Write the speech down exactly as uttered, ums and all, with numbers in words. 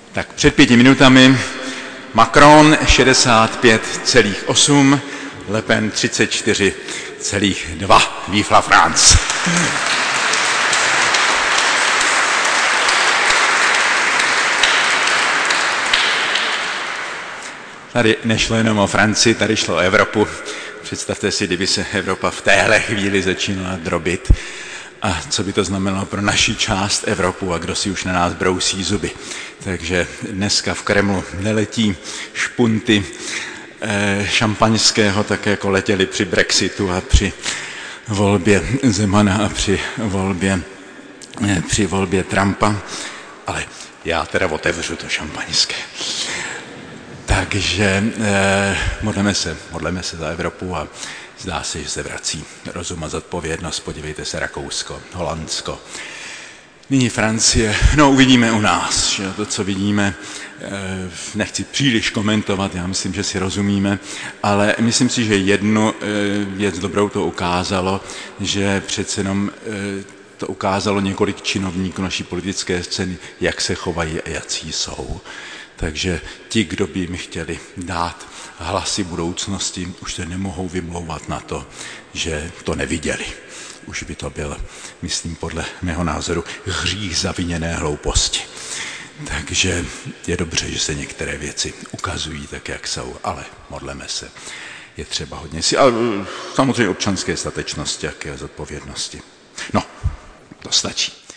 Tak před pěti minutami Macron šedesát pět celá osm, Le Pen třicet čtyři celá dva. Vive la France! Tady nešlo jenom o Francii, tady šlo o Evropu. Představte si, kdyby se Evropa v téhle chvíli začínala drobit. A co by to znamenalo pro naši část Evropu a kdo si už na nás brousí zuby. Takže dneska v Kremlu neletí špunty eh, šampaňského, tak jako letěli při Brexitu a při volbě Zemana a při volbě, eh, při volbě Trumpa. Ale já teda otevřu to šampaňské. Takže eh, modleme se, modleme se za Evropu a zdá se, že se vrací rozum a zodpovědnost. Podívejte se, Rakousko, Holandsko, nyní Francie. No, uvidíme u nás, že to, co vidíme, eh, nechci příliš komentovat, já myslím, že si rozumíme, ale myslím si, že jednu eh, věc dobrou to ukázalo, že přece jenom eh, to ukázalo několik činovníků naší politické scény, jak se chovají a jací jsou. Takže ti, kdo by jim chtěli dát hlasy budoucnosti, už se nemohou vymlouvat na to, že to neviděli. Už by to byl, myslím, podle mého názoru, hřích zaviněné hlouposti. Takže je dobře, že se některé věci ukazují tak, jak jsou, ale modleme se. Je třeba hodně si, a samozřejmě občanské statečnosti, jaké zodpovědnosti. No, to stačí.